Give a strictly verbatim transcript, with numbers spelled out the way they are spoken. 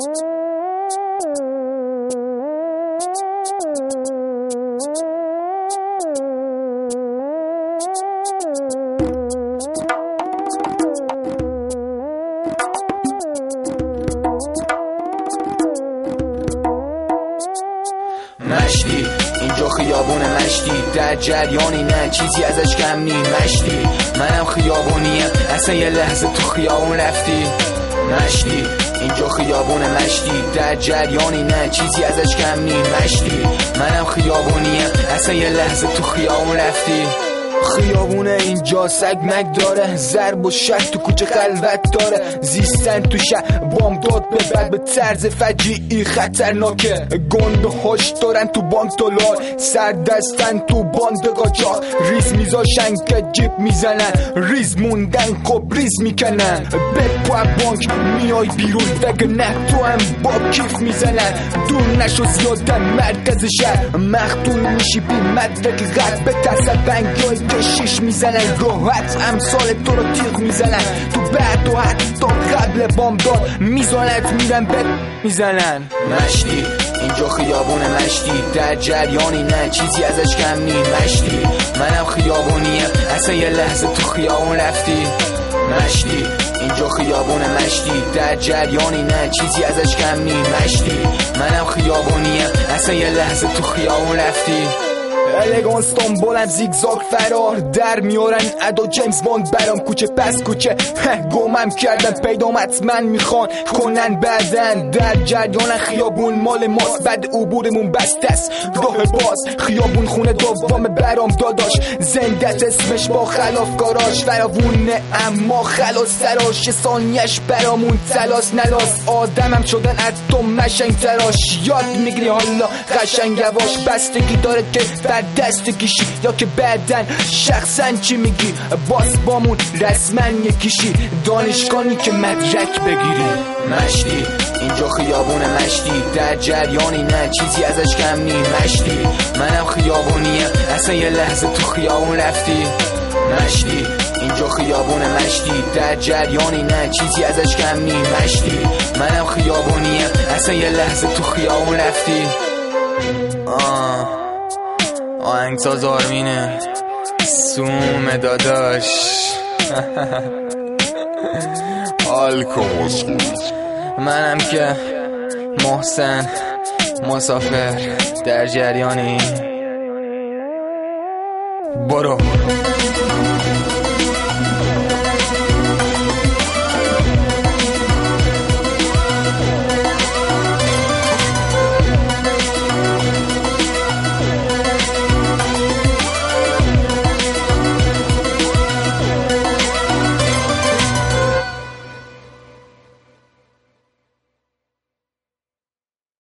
مشتی اینجا خیابون مشتی، در جریانی نه چیزی ازش کم نی. مشتی منم خیابونیم، اصلا یه لحظه تو خیابون رفتی. مشتی اینجا خیابون مشتی، در جریانی نه چیزی ازش کم نی. مشتی منم خیابونیم، اصلا یه لحظه تو خیابون رفتی. خیابونه اینجا سگ مک داره، ضرب و شک تو کوچه خلوت داره. زیستن تو شهر بام داد به بعد به طرز فجیعی خطرناکه. گنده هاش دارن تو بانک دلار، سر دستن تو باند قاچاق. ریز میذاشن که جیب میزنن، ریز موندن خب ریز میکنن. بپا بانک میای بیرون وگه نه تو هم با کیف میزنن. دور نشو زیادن مرکز شهر، مختون میشی بی مدرک غد. به تصد بنگای کشیش میزنن، راحت امثال تو رو تیغ میزنن. تو بعد و حتی قبل بامداد میزانت میرن بد میزنن. مشتی اینجا خیابون مشتی، در جریانی نه چیزی ازش کم نی. مشتی منم خیابونیم، اصلا یه لحظه تو خیابون رفتی. مشتی اینجا خیابون مشتی، در جریانی نه چیزی ازش کم نی. مشتی منم خیابونیم، اصلا یه لحظه تو خیابون رفتی. الگانستان بلند زیگزاگ فرار، در میارن ادا جیمز باند برام کوچه پس کوچه. گمم کردن پیدام حتما میخوان کنن بعدن. در جریان خیابون مال ماست، بعد عبورمون بسته است راه باز. خیابون خونه دوم برام داداش، زندت اسمش با خلافکاراش. فراوونه اما خلاص سراش، ثانیش برامون تلاس نلاس. آدمم شدن اتم مشنگ تراش، یاد میگیری حالا قشنگ یواش. بستگی داره که بر دست کشی یا که بعدن شخصا چی میگی. باز بامون رسما یکیشی، دانشگاهی که مدرک بگیری. مشتی اینجا خیابون مشتی، در جریانی نه چیزی ازش کم نی. مشتی منم خیابونیم، اصلا یه لحظه تو خیابون رفتی. مشتی اینجا خیابون مشتی، در جریانی نه چیزی ازش کم نی. مشتی منم خیابونیم، اصلا یه لحظه تو خیابون رفتی. آه آهنگساز آرمینه سوم داداش. آلکوموس منم که محسن مسافر، در جریانی برو.